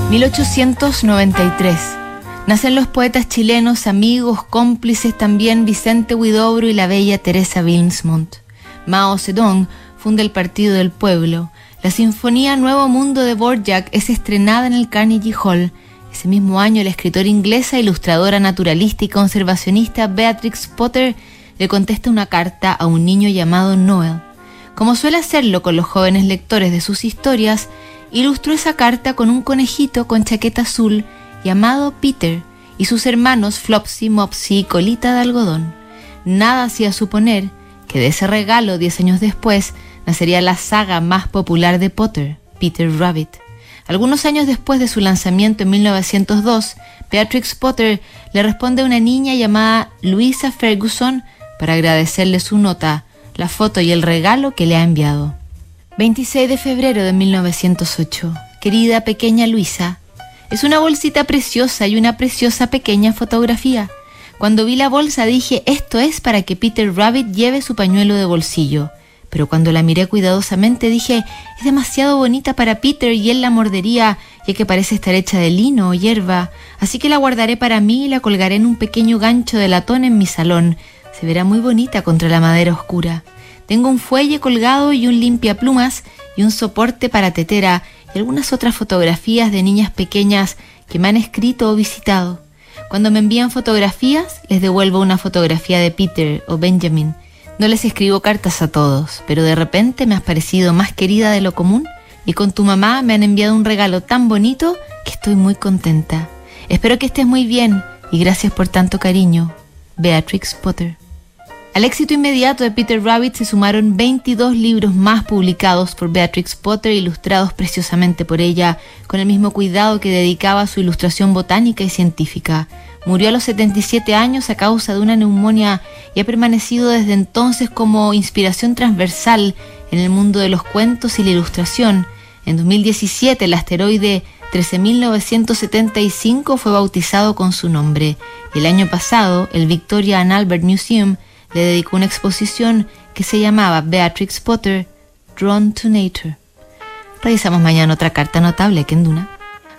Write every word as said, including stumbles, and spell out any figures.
mil ochocientos noventa y tres. Nacen los poetas chilenos, amigos, cómplices también Vicente Huidobro y la bella Teresa Bilsmont. Mao Zedong funda el Partido del Pueblo. La Sinfonía Nuevo Mundo de Dvorak es estrenada en el Carnegie Hall. Ese mismo año, la escritora inglesa, ilustradora, naturalista y conservacionista Beatrix Potter le contesta una carta a un niño llamado Noel. Como suele hacerlo con los jóvenes lectores de sus historias, ilustró esa carta con un conejito con chaqueta azul llamado Peter y sus hermanos Flopsy, Mopsy y Colita de Algodón. Nada hacía suponer que de ese regalo, diez años después, nacería la saga más popular de Potter, Peter Rabbit. Algunos años después de su lanzamiento en mil novecientos dos, Beatrix Potter le responde a una niña llamada Louisa Ferguson para agradecerle su nota, la foto y el regalo que le ha enviado. veintiséis de febrero de mil novecientos ocho. Querida pequeña Luisa, es una bolsita preciosa y una preciosa pequeña fotografía. Cuando vi la bolsa dije, esto es para que Peter Rabbit lleve su pañuelo de bolsillo. Pero cuando la miré cuidadosamente dije, es demasiado bonita para Peter y él la mordería, ya que parece estar hecha de lino o hierba. Así que la guardaré para mí y la colgaré en un pequeño gancho de latón en mi salón. Se verá muy bonita contra la madera oscura. Tengo un fuelle colgado y un limpiaplumas y un soporte para tetera y algunas otras fotografías de niñas pequeñas que me han escrito o visitado. Cuando me envían fotografías, les devuelvo una fotografía de Peter o Benjamin. No les escribo cartas a todos, pero de repente me has parecido más querida de lo común y con tu mamá me han enviado un regalo tan bonito que estoy muy contenta. Espero que estés muy bien y gracias por tanto cariño. Beatrix Potter. Al éxito inmediato de Peter Rabbit se sumaron veintidós libros más publicados por Beatrix Potter, ilustrados preciosamente por ella, con el mismo cuidado que dedicaba a su ilustración botánica y científica. Murió a los setenta y siete años a causa de una neumonía y ha permanecido desde entonces como inspiración transversal en el mundo de los cuentos y la ilustración. En dos mil diecisiete, el asteroide trece mil novecientos setenta y cinco fue bautizado con su nombre. Y el año pasado, el Victoria and Albert Museum le dedicó una exposición que se llamaba Beatrix Potter, Drawn to Nature. Revisamos mañana otra carta notable, Kenduna.